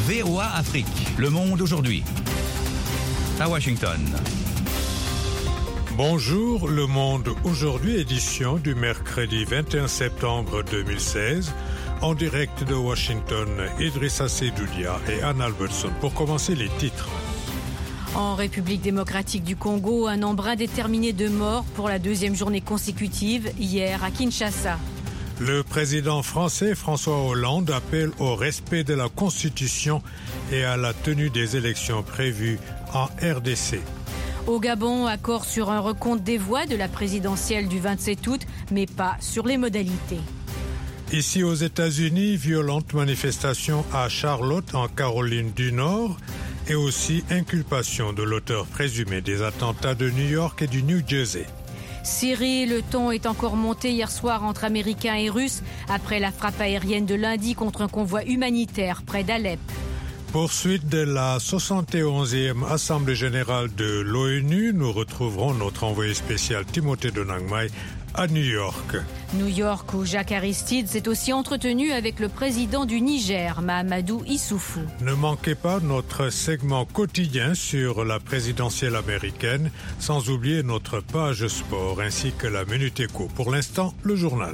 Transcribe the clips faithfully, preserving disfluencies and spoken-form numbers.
V O A Afrique. Le monde aujourd'hui. À Washington. Bonjour, Le Monde aujourd'hui, édition du mercredi vingt et un septembre deux mille seize. En direct de Washington, Idrissa Seydoudia et Anne Albertson. Pour commencer, les titres. En République démocratique du Congo, un nombre indéterminé de morts pour la deuxième journée consécutive, hier à Kinshasa. Le président français François Hollande appelle au respect de la Constitution et à la tenue des élections prévues en R D C. Au Gabon, accord sur un recompte des voix de la présidentielle du vingt-sept août, mais pas sur les modalités. Ici aux États-Unis, violente manifestation à Charlotte, en Caroline du Nord, et aussi inculpation de l'auteur présumé des attentats de New York et du New Jersey. Syrie, le ton est encore monté hier soir entre Américains et Russes après la frappe aérienne de lundi contre un convoi humanitaire près d'Alep. Poursuite de la soixante et onzième Assemblée générale de l'ONU, nous retrouverons notre envoyé spécial Timothée Donangmai à New York. New York, où Jacques Aristide s'est aussi entretenu avec le président du Niger, Mahamadou Issoufou. Ne manquez pas notre segment quotidien sur la présidentielle américaine, sans oublier notre page sport ainsi que la Minute Éco. Pour l'instant, le journal.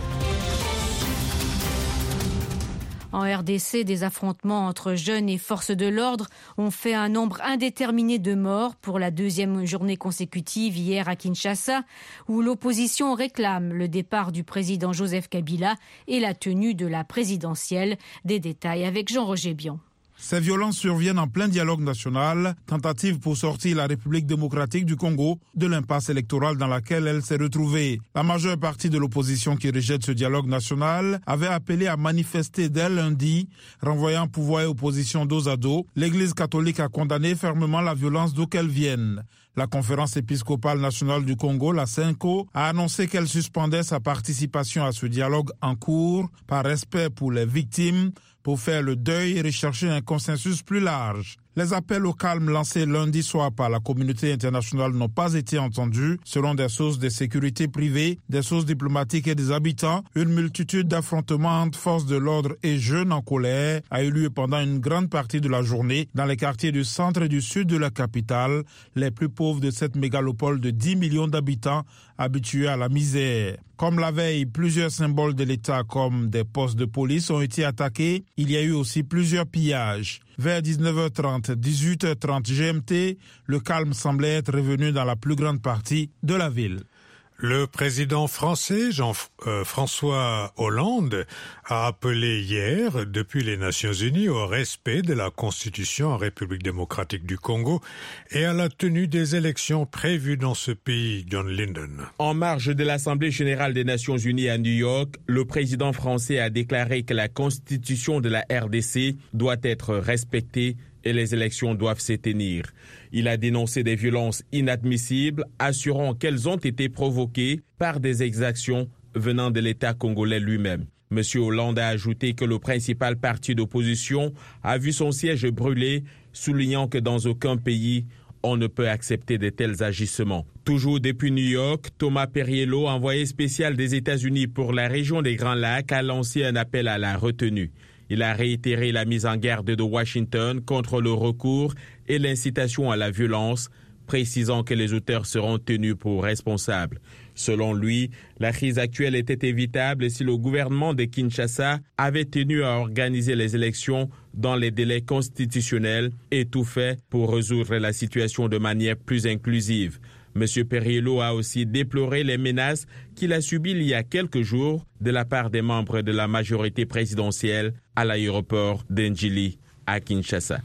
En R D C, des affrontements entre jeunes et forces de l'ordre ont fait un nombre indéterminé de morts pour la deuxième journée consécutive hier à Kinshasa, où l'opposition réclame le départ du président Joseph Kabila et la tenue de la présidentielle. Des détails avec Jean-Roger Bion. Ces violences surviennent en plein dialogue national, tentative pour sortir la République démocratique du Congo de l'impasse électorale dans laquelle elle s'est retrouvée. La majeure partie de l'opposition qui rejette ce dialogue national avait appelé à manifester dès lundi, renvoyant pouvoir et opposition dos à dos. L'Église catholique a condamné fermement la violence d'où qu'elle vienne. La conférence épiscopale nationale du Congo, la CENCO, a annoncé qu'elle suspendait sa participation à ce dialogue en cours par respect pour les victimes, pour faire le deuil et rechercher un consensus plus large. Les appels au calme lancés lundi soir par la communauté internationale n'ont pas été entendus. Selon des sources de sécurité privées, des sources diplomatiques et des habitants, une multitude d'affrontements entre forces de l'ordre et jeunes en colère a eu lieu pendant une grande partie de la journée dans les quartiers du centre et du sud de la capitale, les plus pauvres de cette mégalopole de dix millions d'habitants habitués à la misère. Comme la veille, plusieurs symboles de l'État comme des postes de police ont été attaqués. Il y a eu aussi plusieurs pillages. Vers dix-neuf heures trente, dix-huit heures trente G M T, le calme semblait être revenu dans la plus grande partie de la ville. Le président français Jean-François euh, Hollande a appelé hier, depuis les Nations Unies, au respect de la Constitution en République démocratique du Congo et à la tenue des élections prévues dans ce pays. John Linden. En marge de l'Assemblée générale des Nations Unies à New York, le président français a déclaré que la Constitution de la R D C doit être respectée et les élections doivent se tenir. Il a dénoncé des violences inadmissibles, assurant qu'elles ont été provoquées par des exactions venant de l'État congolais lui-même. M. Hollande a ajouté que le principal parti d'opposition a vu son siège brûler, soulignant que dans aucun pays, on ne peut accepter de tels agissements. Toujours depuis New York, Thomas Perriello, envoyé spécial des États-Unis pour la région des Grands Lacs, a lancé un appel à la retenue. Il a réitéré la mise en garde de Washington contre le recours et l'incitation à la violence, précisant que les auteurs seront tenus pour responsables. Selon lui, la crise actuelle était évitable si le gouvernement de Kinshasa avait tenu à organiser les élections dans les délais constitutionnels et tout fait pour résoudre la situation de manière plus inclusive. M. Perriello a aussi déploré les menaces qu'il a subies il y a quelques jours de la part des membres de la majorité présidentielle à l'aéroport d'Ndjili à Kinshasa.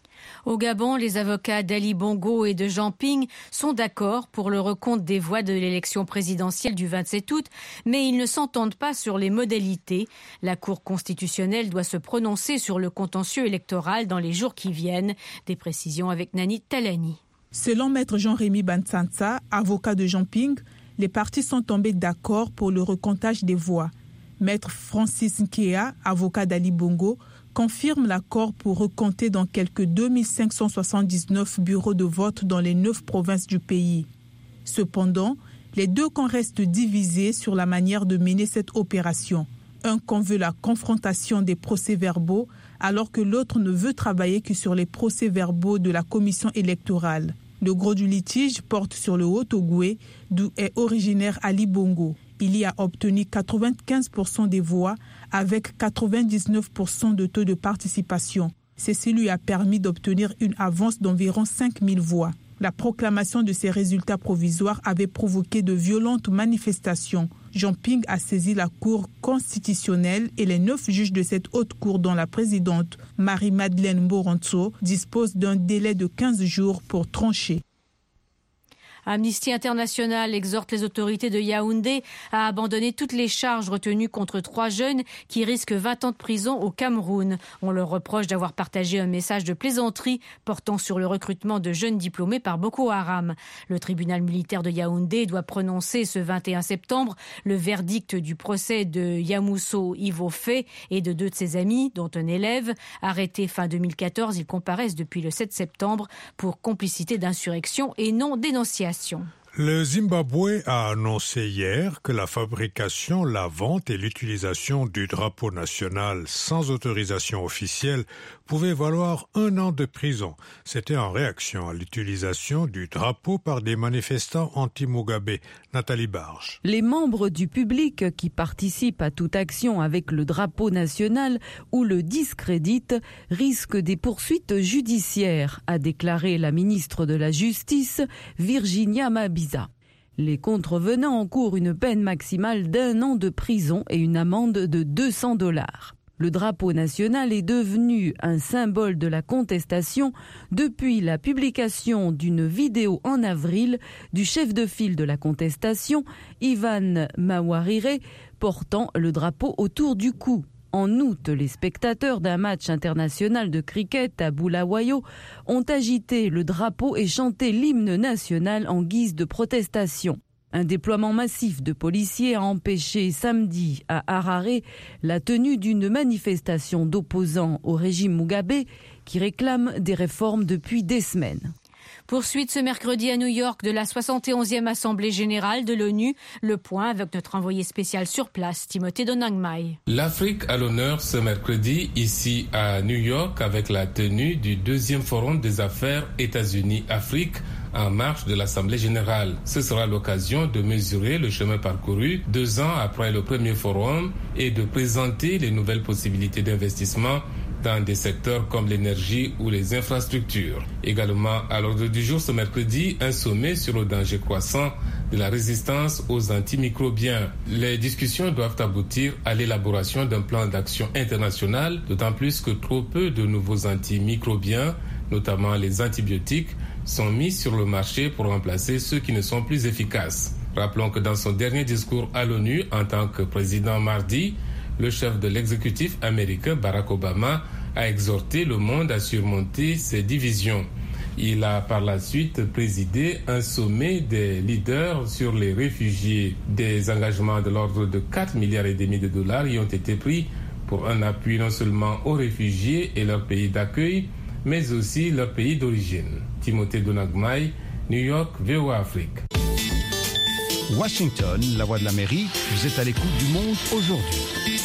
Au Gabon, les avocats d'Ali Bongo et de Jean Ping sont d'accord pour le recompte des voix de l'élection présidentielle du vingt-sept août, mais ils ne s'entendent pas sur les modalités. La Cour constitutionnelle doit se prononcer sur le contentieux électoral dans les jours qui viennent. Des précisions avec Nani Talani. Selon Maître Jean-Rémy Bansansa, avocat de Jean Ping, les partis sont tombés d'accord pour le recomptage des voix. Maître Francis Nkea, avocat d'Ali Bongo, confirme l'accord pour recompter dans quelques deux mille cinq cent soixante-dix-neuf bureaux de vote dans les neuf provinces du pays. Cependant, les deux camps restent divisés sur la manière de mener cette opération. Un camp veut la confrontation des procès-verbaux alors que l'autre ne veut travailler que sur les procès-verbaux de la commission électorale. Le gros du litige porte sur le Haut-Ogooué, d'où est originaire Ali Bongo. Il y a obtenu quatre-vingt-quinze pour cent des voix avec quatre-vingt-dix-neuf pour cent de taux de participation. Ceci lui a permis d'obtenir une avance d'environ cinq mille voix. La proclamation de ces résultats provisoires avait provoqué de violentes manifestations. Jean Ping a saisi la Cour constitutionnelle et les neuf juges de cette haute cour, dont la présidente Marie-Madeleine Moronso, disposent d'un délai de quinze jours pour trancher. Amnesty International exhorte les autorités de Yaoundé à abandonner toutes les charges retenues contre trois jeunes qui risquent vingt ans de prison au Cameroun. On leur reproche d'avoir partagé un message de plaisanterie portant sur le recrutement de jeunes diplômés par Boko Haram. Le tribunal militaire de Yaoundé doit prononcer ce vingt et un septembre le verdict du procès de Yamousso Ivofe et de deux de ses amis, dont un élève. Arrêté fin deux mille quatorze, ils comparaissent depuis le sept septembre pour complicité d'insurrection et non dénonciation. Le Zimbabwe a annoncé hier que la fabrication, la vente et l'utilisation du drapeau national sans autorisation officielle pouvait valoir un an de prison. C'était en réaction à l'utilisation du drapeau par des manifestants anti-Mugabe. Nathalie Barge. Les membres du public qui participent à toute action avec le drapeau national ou le discréditent risquent des poursuites judiciaires, a déclaré la ministre de la Justice, Virginia Mabiza. Les contrevenants encourent une peine maximale d'un an de prison et une amende de deux cents dollars. Le drapeau national est devenu un symbole de la contestation depuis la publication d'une vidéo en avril du chef de file de la contestation, Ivan Mawarire, portant le drapeau autour du cou. En août, les spectateurs d'un match international de cricket à Bulawayo ont agité le drapeau et chanté l'hymne national en guise de protestation. Un déploiement massif de policiers a empêché samedi à Harare la tenue d'une manifestation d'opposants au régime Mugabe qui réclame des réformes depuis des semaines. Poursuite ce mercredi à New York de la soixante et onzième Assemblée générale de l'ONU. Le point avec notre envoyé spécial sur place, Timothée Donangmai. L'Afrique à l'honneur ce mercredi ici à New York avec la tenue du deuxième forum des affaires États-Unis-Afrique en marge de l'Assemblée générale. Ce sera l'occasion de mesurer le chemin parcouru deux ans après le premier forum et de présenter les nouvelles possibilités d'investissement dans des secteurs comme l'énergie ou les infrastructures. Également à l'ordre du jour ce mercredi, un sommet sur le danger croissant de la résistance aux antimicrobiens. Les discussions doivent aboutir à l'élaboration d'un plan d'action international, d'autant plus que trop peu de nouveaux antimicrobiens, notamment les antibiotiques, sont mis sur le marché pour remplacer ceux qui ne sont plus efficaces. Rappelons que dans son dernier discours à l'ONU en tant que président mardi, le chef de l'exécutif américain Barack Obama a exhorté le monde à surmonter ses divisions. Il a par la suite présidé un sommet des leaders sur les réfugiés. Des engagements de l'ordre de quatre milliards et demi de dollars y ont été pris pour un appui non seulement aux réfugiés et leur pays d'accueil, mais aussi leur pays d'origine. Timothée Donangmai, New York, V O A Afrique. Washington, la voix de l'Amérique, vous êtes à l'écoute du monde aujourd'hui.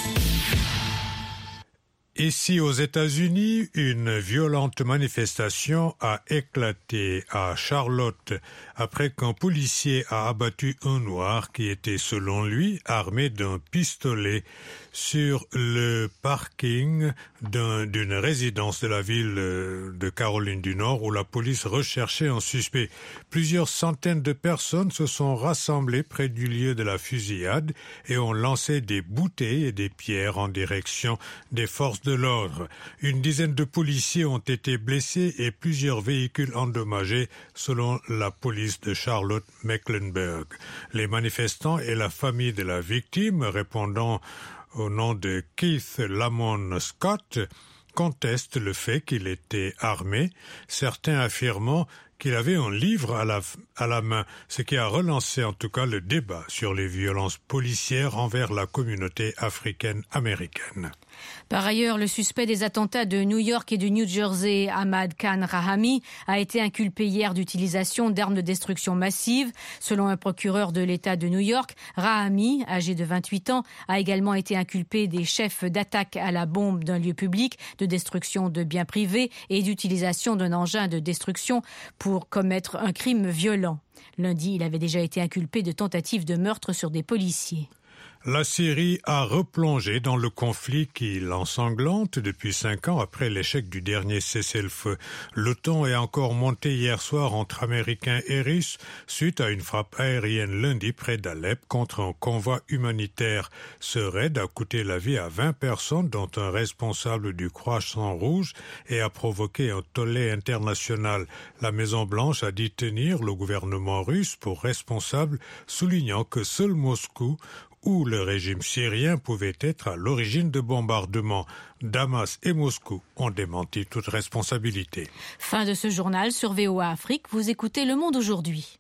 Ici aux États-Unis, une violente manifestation a éclaté à Charlotte après qu'un policier a abattu un noir qui était, selon lui, armé d'un pistolet sur le parking d'un, d'une résidence de la ville de Caroline du Nord où la police recherchait un suspect. Plusieurs centaines de personnes se sont rassemblées près du lieu de la fusillade et ont lancé des bouteilles et des pierres en direction des forces de l'ordre. Une dizaine de policiers ont été blessés et plusieurs véhicules endommagés selon la police de Charlotte-Mecklenburg. Les manifestants et la famille de la victime, répondant au nom de Keith Lamont Scott, contestent le fait qu'il était armé, certains affirmant qu'il avait un livre à la, à la main, ce qui a relancé en tout cas le débat sur les violences policières envers la communauté africaine-américaine. Par ailleurs, le suspect des attentats de New York et du New Jersey, Ahmad Khan Rahami, a été inculpé hier d'utilisation d'armes de destruction massive. Selon un procureur de l'État de New York, Rahami, âgé de vingt-huit ans, a également été inculpé des chefs d'attaque à la bombe d'un lieu public, de destruction de biens privés et d'utilisation d'un engin de destruction pour commettre un crime violent. Lundi, il avait déjà été inculpé de tentative de meurtre sur des policiers. La Syrie a replongé dans le conflit qui l'ensanglante depuis cinq ans après l'échec du dernier cessez-le-feu. Le ton est encore monté hier soir entre Américains et Russes suite à une frappe aérienne lundi près d'Alep contre un convoi humanitaire. Ce raid a coûté la vie à vingt personnes, dont un responsable du Croissant Rouge, et a provoqué un tollé international. La Maison-Blanche a dit tenir le gouvernement russe pour responsable, soulignant que seul Moscou où le régime syrien pouvait être à l'origine de bombardements. Damas et Moscou ont démenti toute responsabilité. Fin de ce journal sur V O A Afrique. Vous écoutez Le Monde aujourd'hui.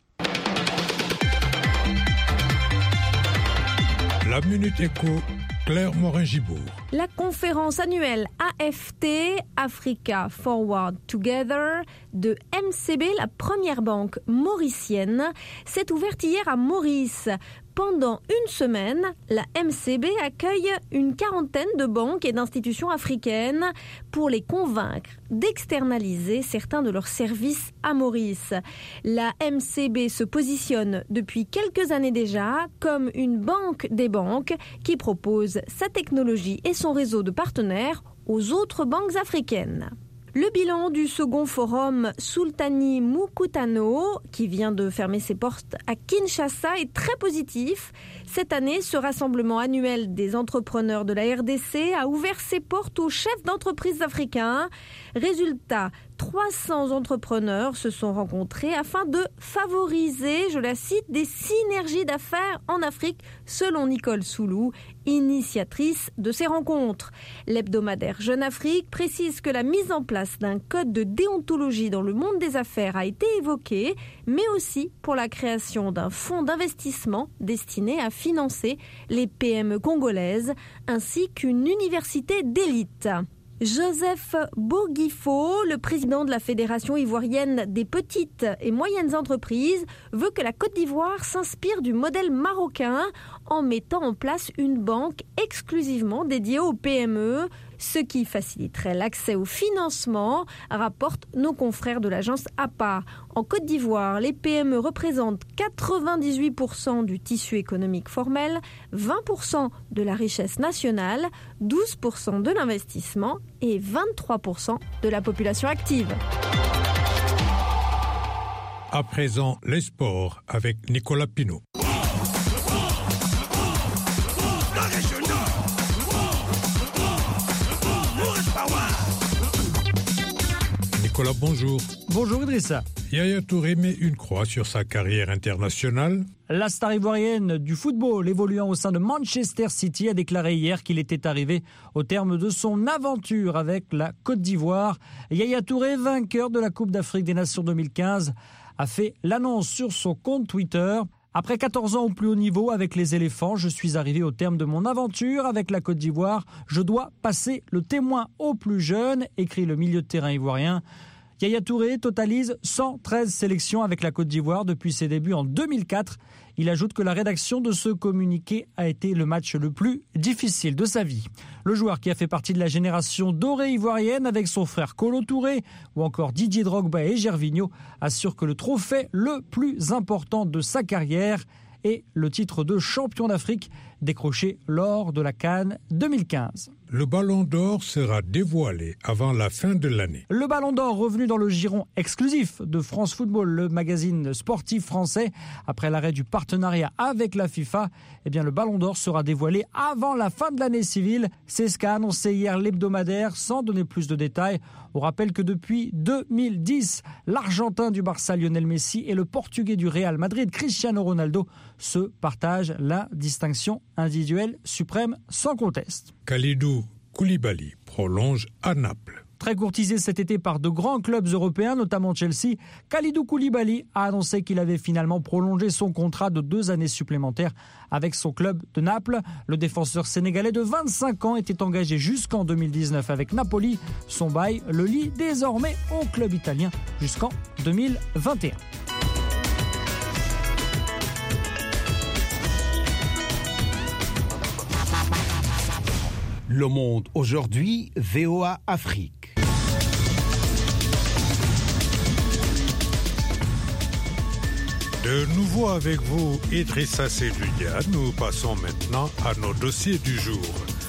La Minute Éco, Claire Morin-Gibourg. La conférence annuelle A F T, Africa Forward Together, de M C B, la première banque mauricienne, s'est ouverte hier à Maurice. Pendant une semaine, la M C B accueille une quarantaine de banques et d'institutions africaines pour les convaincre d'externaliser certains de leurs services à Maurice. La M C B se positionne depuis quelques années déjà comme une banque des banques qui propose sa technologie et son réseau de partenaires aux autres banques africaines. Le bilan du second forum Sultani Mukutano, qui vient de fermer ses portes à Kinshasa, est très positif. Cette année, ce rassemblement annuel des entrepreneurs de la R D C a ouvert ses portes aux chefs d'entreprises africains. Résultat, trois cents entrepreneurs se sont rencontrés afin de favoriser, je la cite, des synergies d'affaires en Afrique, selon Nicole Soulou, initiatrice de ces rencontres. L'hebdomadaire Jeune Afrique précise que la mise en place d'un code de déontologie dans le monde des affaires a été évoquée, mais aussi pour la création d'un fonds d'investissement destiné à financer les P M E congolaises, ainsi qu'une université d'élite. Joseph Bourguifo, le président de la Fédération ivoirienne des petites et moyennes entreprises, veut que la Côte d'Ivoire s'inspire du modèle marocain en mettant en place une banque exclusivement dédiée aux P M E, ce qui faciliterait l'accès au financement, rapportent nos confrères de l'agence A P A. En Côte d'Ivoire, les P M E représentent quatre-vingt-dix-huit pour cent du tissu économique formel, vingt pour cent de la richesse nationale, douze pour cent de l'investissement et vingt-trois pour cent de la population active. À présent, les sports avec Nicolas Pinault. Nicolas, bonjour. Bonjour Idrissa. Yaya Touré met une croix sur sa carrière internationale. La star ivoirienne du football évoluant au sein de Manchester City a déclaré hier qu'il était arrivé au terme de son aventure avec la Côte d'Ivoire. Yaya Touré, vainqueur de la Coupe d'Afrique des Nations deux mille quinze, a fait l'annonce sur son compte Twitter. Après quatorze ans au plus haut niveau avec les éléphants, je suis arrivé au terme de mon aventure avec la Côte d'Ivoire. Je dois passer le témoin aux plus jeunes, écrit le milieu de terrain ivoirien. Yaya Touré totalise cent treize sélections avec la Côte d'Ivoire depuis ses débuts en deux mille quatre. Il ajoute que la rédaction de ce communiqué a été le match le plus difficile de sa vie. Le joueur qui a fait partie de la génération dorée ivoirienne avec son frère Kolo Touré ou encore Didier Drogba et Gervinho assure que le trophée le plus important de sa carrière est le titre de champion d'Afrique décroché lors de la CAN deux mille quinze. Le Ballon d'Or sera dévoilé avant la fin de l'année. Le Ballon d'Or revenu dans le giron exclusif de France Football, le magazine sportif français, après l'arrêt du partenariat avec la FIFA, eh bien le Ballon d'Or sera dévoilé avant la fin de l'année civile. C'est ce qu'a annoncé hier l'hebdomadaire sans donner plus de détails. On rappelle que depuis deux mille dix, l'Argentin du Barça Lionel Messi et le Portugais du Real Madrid Cristiano Ronaldo se partagent la distinction individuelle suprême sans conteste. Kalidou Koulibaly prolonge à Naples. Très courtisé cet été par de grands clubs européens, notamment Chelsea, Kalidou Koulibaly a annoncé qu'il avait finalement prolongé son contrat de deux années supplémentaires avec son club de Naples. Le défenseur sénégalais de vingt-cinq ans était engagé jusqu'en deux mille dix-neuf avec Napoli. Son bail le lie désormais au club italien jusqu'en deux mille vingt et un. Le Monde aujourd'hui, V O A Afrique. De nouveau avec vous, Idrissa Seloudia. Nous passons maintenant à nos dossiers du jour.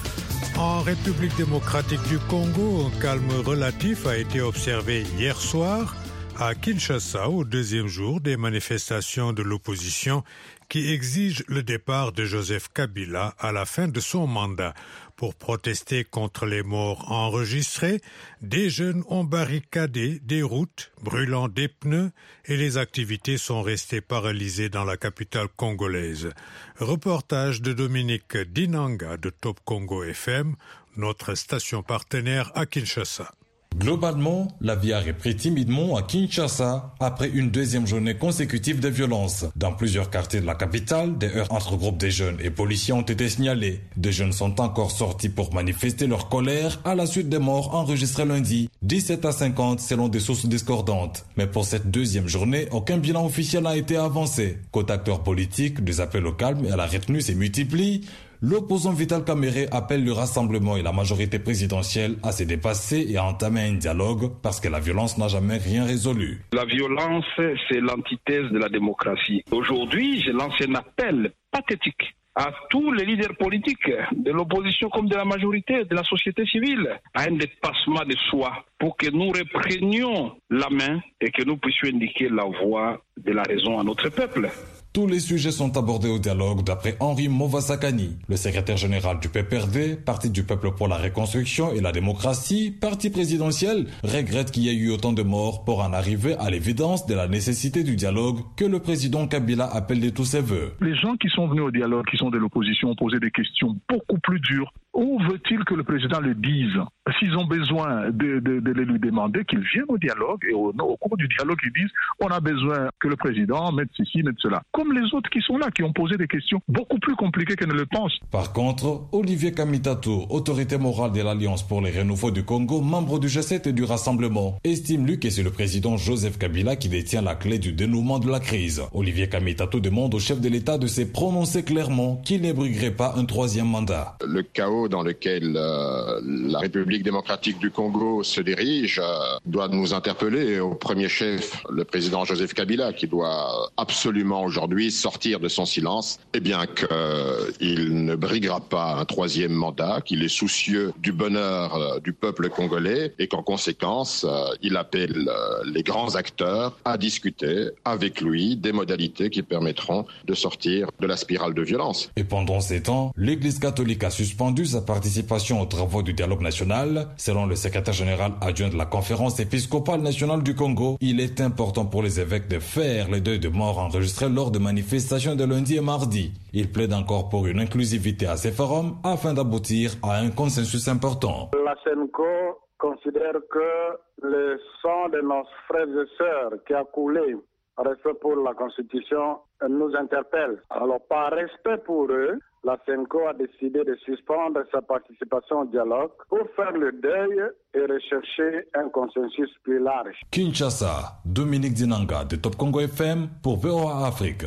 En République démocratique du Congo, un calme relatif a été observé hier soir à Kinshasa au deuxième jour des manifestations de l'opposition qui exigent le départ de Joseph Kabila à la fin de son mandat. Pour protester contre les morts enregistrées, des jeunes ont barricadé des routes, brûlant des pneus, et les activités sont restées paralysées dans la capitale congolaise. Reportage de Dominique Dinanga de Top Congo F M, notre station partenaire à Kinshasa. Globalement, la vie a repris timidement à Kinshasa après une deuxième journée consécutive de violence. Dans plusieurs quartiers de la capitale, des heurts entre groupes de jeunes et policiers ont été signalés. Des jeunes sont encore sortis pour manifester leur colère à la suite des morts enregistrés lundi, dix-sept à cinquante selon des sources discordantes. Mais pour cette deuxième journée, aucun bilan officiel n'a été avancé. Côté acteurs politiques, des appels au calme et à la retenue se multiplient. L'opposant Vital Kamerhe appelle le rassemblement et la majorité présidentielle à se dépasser et à entamer un dialogue parce que la violence n'a jamais rien résolu. La violence, c'est l'antithèse de la démocratie. Aujourd'hui, je lance un appel pathétique à tous les leaders politiques, de l'opposition comme de la majorité, de la société civile, à un dépassement de soi pour que nous reprenions la main et que nous puissions indiquer la voie de la raison à notre peuple. Tous les sujets sont abordés au dialogue d'après Henri Movasakani, le secrétaire général du P P R D, Parti du peuple pour la reconstruction et la démocratie, parti présidentiel, regrette qu'il y ait eu autant de morts pour en arriver à l'évidence de la nécessité du dialogue que le président Kabila appelle de tous ses voeux. Les gens qui sont venus au dialogue, qui sont de l'opposition, ont posé des questions beaucoup plus dures. Où veut-il que le président le dise? S'ils ont besoin de, de, de les lui demander qu'ils viennent au dialogue et au, au cours du dialogue, ils disent on a besoin que le président mette ceci, mette cela. Comme les autres qui sont là, qui ont posé des questions beaucoup plus compliquées qu'ils ne le pensent. Par contre, Olivier Kamitato, autorité morale de l'Alliance pour les renouveaux du Congo, membre du G sept et du Rassemblement, estime lui que c'est le président Joseph Kabila qui détient la clé du dénouement de la crise. Olivier Kamitato demande au chef de l'État de se prononcer clairement qu'il ne briguerait pas un troisième mandat. Le chaos dans lequel euh, la République démocratique du Congo se dirige euh, doit nous interpeller. Au premier chef, le président Joseph Kabila, qui doit absolument aujourd'hui sortir de son silence, et bien qu'il euh, ne briguera pas un troisième mandat, qu'il est soucieux du bonheur euh, du peuple congolais et qu'en conséquence, euh, il appelle euh, les grands acteurs à discuter avec lui des modalités qui permettront de sortir de la spirale de violence. Et pendant ces temps, l'Église catholique a suspendu sa participation aux travaux du dialogue national. Selon le secrétaire général adjoint de la conférence épiscopale nationale du Congo, il est important pour les évêques de faire les deuils de morts enregistrés lors de manifestations de lundi et mardi. Il plaide encore pour une inclusivité à ces forums afin d'aboutir à un consensus important. La SENCO considère que le sang de nos frères et sœurs qui a coulé en respect pour la Constitution nous interpelle. Alors par respect pour eux, la SENCO a décidé de suspendre sa participation au dialogue pour faire le deuil et rechercher un consensus plus large. Kinshasa, Dominique Dinanga de Top Congo F M pour V O A Afrique.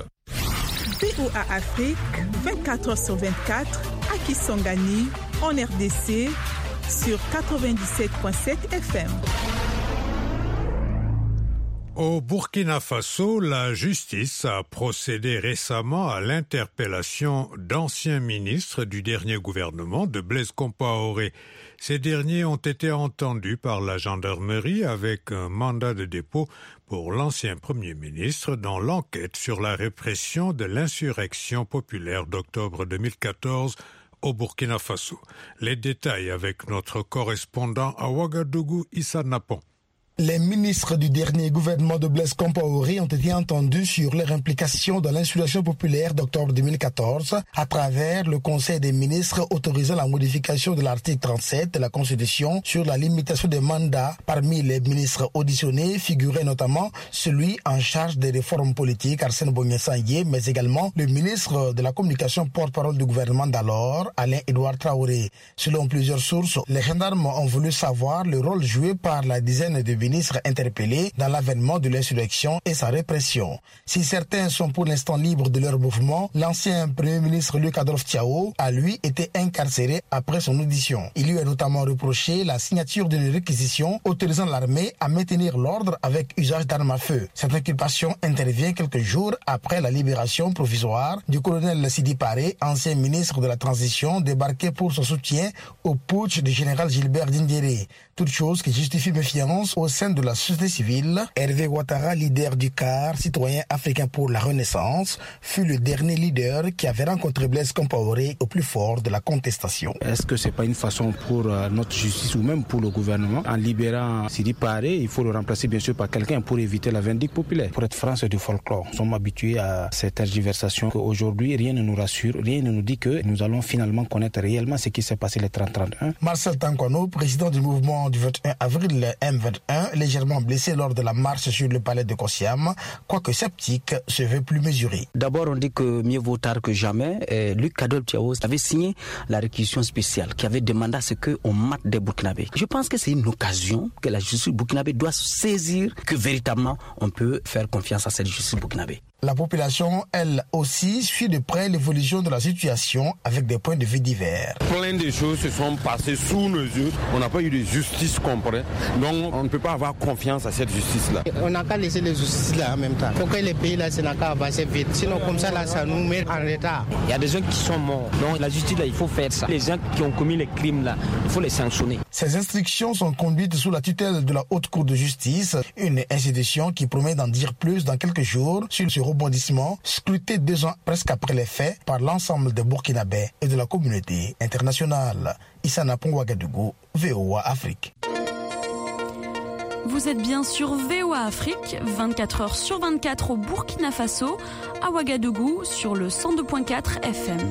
V O A Afrique, vingt-quatre heures sur vingt-quatre, à Kisangani, en R D C, sur quatre-vingt-dix-sept virgule sept F M. Au Burkina Faso, la justice a procédé récemment à l'interpellation d'anciens ministres du dernier gouvernement de Blaise Compaoré. Ces derniers ont été entendus par la gendarmerie avec un mandat de dépôt pour l'ancien Premier ministre dans l'enquête sur la répression de l'insurrection populaire d'octobre deux mille quatorze au Burkina Faso. Les détails avec notre correspondant à Ouagadougou, Issa Napon. Les ministres du dernier gouvernement de Blaise Compaoré ont été entendus sur leur implication dans l'insurrection populaire d'octobre deux mille quatorze à travers le Conseil des ministres autorisant la modification de l'article trente-sept de la Constitution sur la limitation des mandats. Parmi les ministres auditionnés figurait notamment celui en charge des réformes politiques, Arsène Bogné-Sangé, mais également le ministre de la communication porte-parole du gouvernement d'alors, Alain-Édouard Traoré. Selon plusieurs sources, les gendarmes ont voulu savoir le rôle joué par la dizaine de ministres interpellés dans l'avènement de l'insurrection et sa répression. Si certains sont pour l'instant libres de leur mouvement, l'ancien premier ministre Luc Adolphe Thiaw a lui été incarcéré après son audition. Il lui a notamment reproché la signature d'une réquisition autorisant l'armée à maintenir l'ordre avec usage d'armes à feu. Cette inculpation intervient quelques jours après la libération provisoire du colonel Sidi Paré, ancien ministre de la Transition, débarqué pour son soutien au putsch du général Gilbert Diendéré. Toute chose qui justifie méfiance au sein de la société civile. Hervé Ouattara, leader du C A R, citoyen africain pour la Renaissance, fut le dernier leader qui avait rencontré Blaise Compaoré au plus fort de la contestation. Est-ce que c'est pas une façon pour notre justice ou même pour le gouvernement, en libérant Sidi Paré, il faut le remplacer bien sûr par quelqu'un pour éviter la vindicte populaire. Pour être franc, c'est du folklore. Nous sommes habitués à cette tergiversation qu'aujourd'hui rien ne nous rassure, rien ne nous dit que nous allons finalement connaître réellement ce qui s'est passé le trente trente et un. Marcel Tankwano, président du mouvement du vingt et un avril M vingt et un, légèrement blessé lors de la marche sur le palais de Kossiam, quoique sceptique, se veut plus mesuré. D'abord, on dit que mieux vaut tard que jamais. Et Luc Adolphe Thiaw avait signé la réquisition spéciale qui avait demandé à ce qu'on mate des Burkinabés. Je pense que c'est une occasion que la justice burkinabé doit saisir, que véritablement on peut faire confiance à cette justice burkinabé. La population, elle aussi, suit de près l'évolution de la situation avec des points de vue divers. Plein de choses se sont passées sous nos yeux. On n'a pas eu de justice complète. Donc, on ne peut pas avoir confiance à cette justice-là. On n'a qu'à laisser les justices là en même temps. Pour que les pays là, ça n'a qu'à avancer vite. Sinon, comme ça, là, ça nous met en retard. Il y a des gens qui sont morts. Donc, la justice, là, il faut faire ça. Les gens qui ont commis les crimes, là, il faut les sanctionner. Ces instructions sont conduites sous la tutelle de la Haute Cour de justice, une institution qui promet d'en dire plus dans quelques jours sur ce rebondissement scruté deux ans presque après les faits par l'ensemble des Burkinabés et de la communauté internationale. Issa Napon Ouagadougou, V O A Afrique. Vous êtes bien sur V O A Afrique, vingt-quatre heures sur vingt-quatre au Burkina Faso, à Ouagadougou sur le cent deux virgule quatre F M.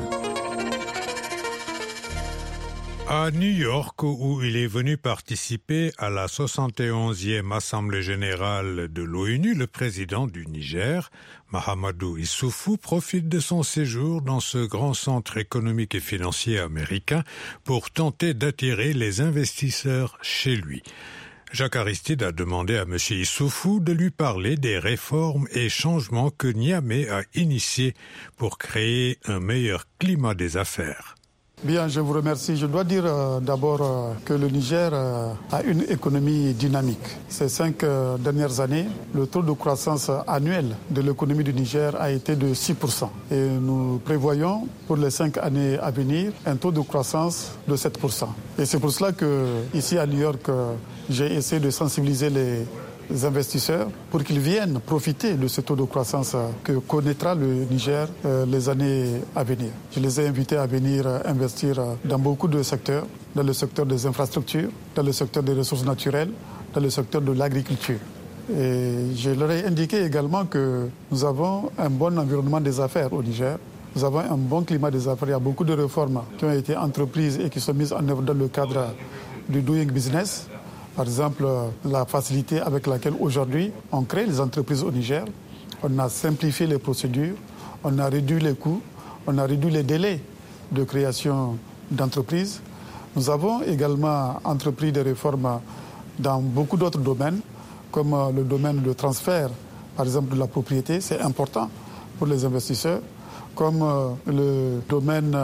À New York, où il est venu participer à la soixante et onzième Assemblée générale de l'ONU, le président du Niger, Mahamadou Issoufou, profite de son séjour dans ce grand centre économique et financier américain pour tenter d'attirer les investisseurs chez lui. Jacques Aristide a demandé à M. Issoufou de lui parler des réformes et changements que Niamey a initiés pour créer un meilleur climat des affaires. Bien, je vous remercie. Je dois dire euh, d'abord euh, que le Niger euh, a une économie dynamique. Ces cinq euh, dernières années, le taux de croissance annuel de l'économie du Niger a été de six pour cent. Et nous prévoyons pour les cinq années à venir un taux de croissance de sept pour cent. Et c'est pour cela que ici à New York, euh, j'ai essayé de sensibiliser les les investisseurs pour qu'ils viennent profiter de ce taux de croissance que connaîtra le Niger euh, les années à venir. Je les ai invités à venir investir dans beaucoup de secteurs, dans le secteur des infrastructures, dans le secteur des ressources naturelles, dans le secteur de l'agriculture. Et je leur ai indiqué également que nous avons un bon environnement des affaires au Niger. Nous avons un bon climat des affaires. Il y a beaucoup de réformes qui ont été entreprises et qui sont mises en œuvre dans le cadre du Doing Business. Par exemple, la facilité avec laquelle aujourd'hui on crée les entreprises au Niger. On a simplifié les procédures, on a réduit les coûts, on a réduit les délais de création d'entreprises. Nous avons également entrepris des réformes dans beaucoup d'autres domaines, comme le domaine de transfert, par exemple de la propriété, c'est important pour les investisseurs, comme le domaine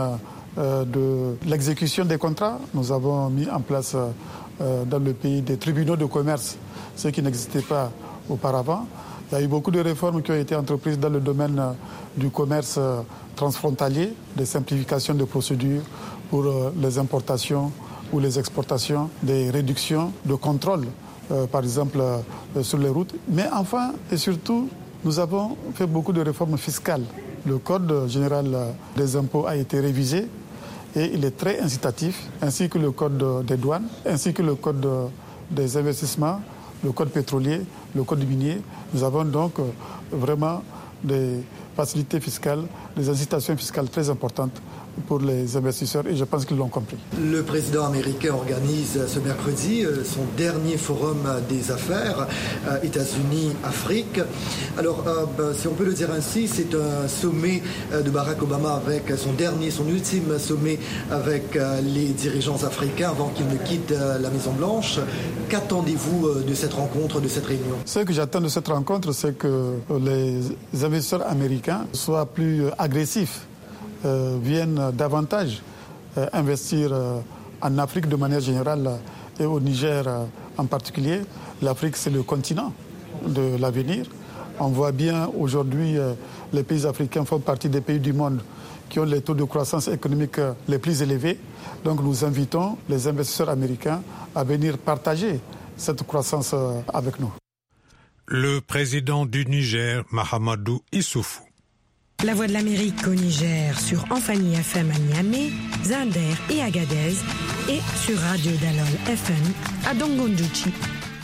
de l'exécution des contrats. Nous avons mis en place dans le pays des tribunaux de commerce, ce qui n'existait pas auparavant. Il y a eu beaucoup de réformes qui ont été entreprises dans le domaine du commerce transfrontalier, des simplifications de procédures pour les importations ou les exportations, des réductions de contrôle, euh, par exemple euh, sur les routes. Mais enfin et surtout, nous avons fait beaucoup de réformes fiscales. Le Code général des impôts a été révisé et il est très incitatif, ainsi que le code des douanes, ainsi que le code des investissements, le code pétrolier, le code minier. Nous avons donc euh, vraiment des facilités fiscales, des incitations fiscales très importantes pour les investisseurs et je pense qu'ils l'ont compris. Le président américain organise ce mercredi son dernier forum des affaires États-Unis-Afrique. Alors, euh, si on peut le dire ainsi, c'est un sommet de Barack Obama avec son dernier, son ultime sommet avec les dirigeants africains avant qu'il ne quitte la Maison-Blanche. Qu'attendez-vous de cette rencontre, de cette réunion? Ce que j'attends de cette rencontre, c'est que les investisseurs américains soient plus agressifs, Euh, viennent davantage euh, investir euh, en Afrique de manière générale euh, et au Niger euh, en particulier. L'Afrique, c'est le continent de l'avenir. On voit bien aujourd'hui, euh, les pays africains font partie des pays du monde qui ont les taux de croissance économique euh, les plus élevés. Donc nous invitons les investisseurs américains à venir partager cette croissance euh, avec nous. Le président du Niger, Mahamadou Issoufou. La Voix de l'Amérique au Niger sur Amphani F M à Niamey, Zander et Agadez et sur Radio Dalol F M à Dongondouchi.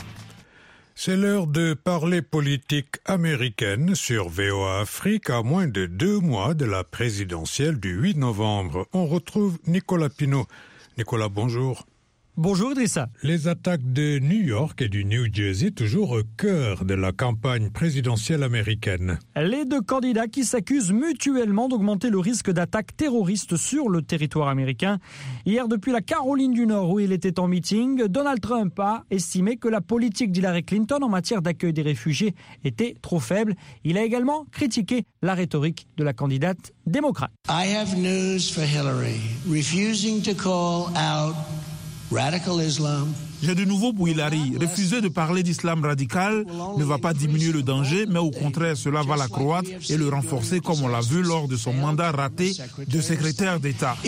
C'est l'heure de parler politique américaine sur V O A Afrique à moins de deux mois de la présidentielle du huit novembre. On retrouve Nicolas Pinault. Nicolas, bonjour. Bonjour Idrissa. Les attaques de New York et du New Jersey toujours au cœur de la campagne présidentielle américaine. Les deux candidats qui s'accusent mutuellement d'augmenter le risque d'attaques terroristes sur le territoire américain. Hier, depuis la Caroline du Nord où il était en meeting, Donald Trump a estimé que la politique d'Hillary Clinton en matière d'accueil des réfugiés était trop faible. Il a également critiqué la rhétorique de la candidate démocrate. I have news for Hillary. Refusing to call out radical Islam. J'ai de nouveau pour Hillary. Refuser de parler d'islam radical ne va pas diminuer le danger, mais au contraire, cela va l'accroître et le renforcer comme on l'a vu lors de son mandat raté de secrétaire d'État.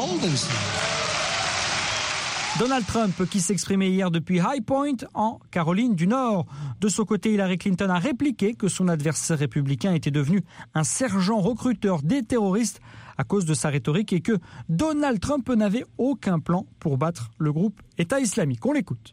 Donald Trump qui s'exprimait hier depuis High Point en Caroline du Nord. De son côté, Hillary Clinton a répliqué que son adversaire républicain était devenu un sergent recruteur des terroristes à cause de sa rhétorique et que Donald Trump n'avait aucun plan pour battre le groupe État islamique. On l'écoute.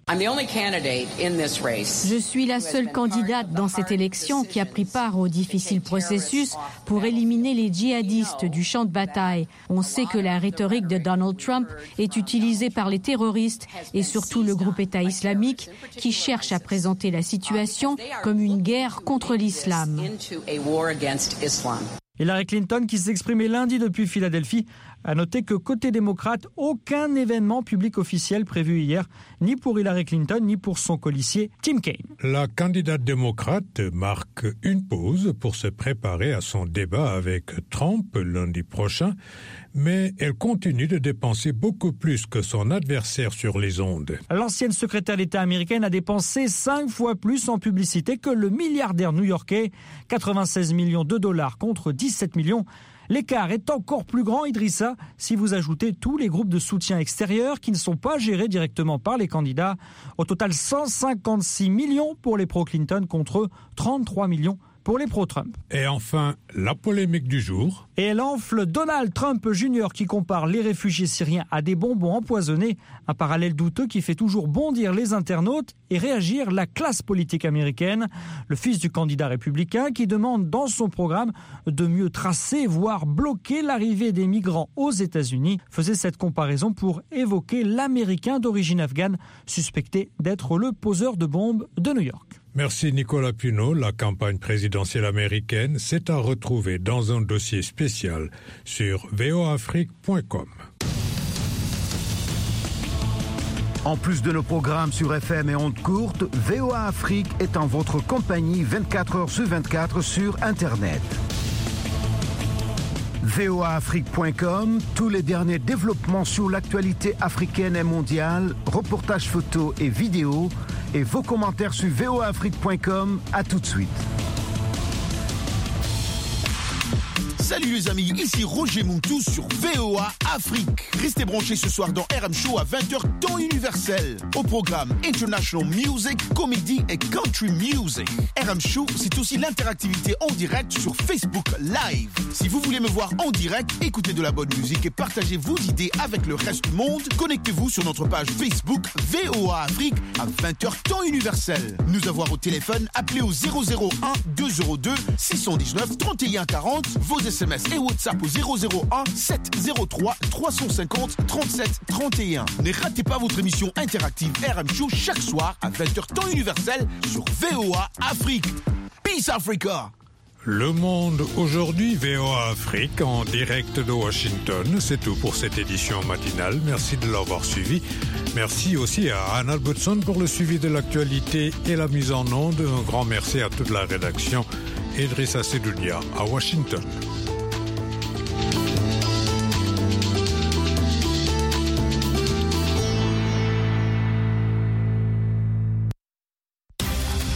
Je suis la seule candidate dans cette élection qui a pris part au difficile processus pour éliminer les djihadistes du champ de bataille. On sait que la rhétorique de Donald Trump est utilisée par les terroristes et surtout le groupe État islamique qui cherche à présenter la situation comme une guerre contre l'islam. Hillary Clinton, qui s'exprimait lundi depuis Philadelphie, a noté que côté démocrate, aucun événement public officiel prévu hier, ni pour Hillary Clinton, ni pour son colissier Tim Kaine. La candidate démocrate marque une pause pour se préparer à son débat avec Trump lundi prochain, mais elle continue de dépenser beaucoup plus que son adversaire sur les ondes. L'ancienne secrétaire d'État américaine a dépensé cinq fois plus en publicité que le milliardaire new-yorkais, quatre-vingt-seize millions de dollars contre dix-sept millions. L'écart est encore plus grand, Idrissa, si vous ajoutez tous les groupes de soutien extérieurs qui ne sont pas gérés directement par les candidats. Au total, cent cinquante-six millions pour les pro-Clinton contre trente-trois millions pour les pro-Trump. Et enfin, la polémique du jour. Et elle enfle Donald Trump Junior qui compare les réfugiés syriens à des bonbons empoisonnés, un parallèle douteux qui fait toujours bondir les internautes et réagir la classe politique américaine. Le fils du candidat républicain qui demande dans son programme de mieux tracer, voire bloquer l'arrivée des migrants aux États-Unis, faisait cette comparaison pour évoquer l'Américain d'origine afghane suspecté d'être le poseur de bombes de New York. Merci Nicolas Pinault. La campagne présidentielle américaine s'est à retrouver dans un dossier spécial sur v o afrique point com. En plus de nos programmes sur F M et ondes courtes, V O A Afrique est en votre compagnie vingt-quatre heures sur vingt-quatre sur Internet. v o a afrique point com, tous les derniers développements sur l'actualité africaine et mondiale, reportages photos et vidéos, et vos commentaires sur v o a afrique point com. À tout de suite. Salut les amis, ici Roger Montou sur V O A Afrique. Restez branchés ce soir dans R M Show à vingt heures temps universel. Au programme International Music, Comedy et Country Music. R M Show, c'est aussi l'interactivité en direct sur Facebook Live. Si vous voulez me voir en direct, écoutez de la bonne musique et partagez vos idées avec le reste du monde, connectez-vous sur notre page Facebook V O A Afrique à vingt heures temps universel. Nous avoir au téléphone, appelez au zéro zéro un deux zéro deux six un neuf trente et un quarante, vos S M S et WhatsApp au zéro zéro un sept zéro trois trois cent cinquante trente-sept trente et un. Ne ratez pas votre émission interactive R M Show chaque soir à vingt heures temps universel sur V O A Afrique. Peace Africa! Le Monde aujourd'hui, V O A Afrique, en direct de Washington. C'est tout pour cette édition matinale. Merci de l'avoir suivi. Merci aussi à Anne Albertson pour le suivi de l'actualité et la mise en onde. Un grand merci à toute la rédaction. Idrissa Sedounia à Washington.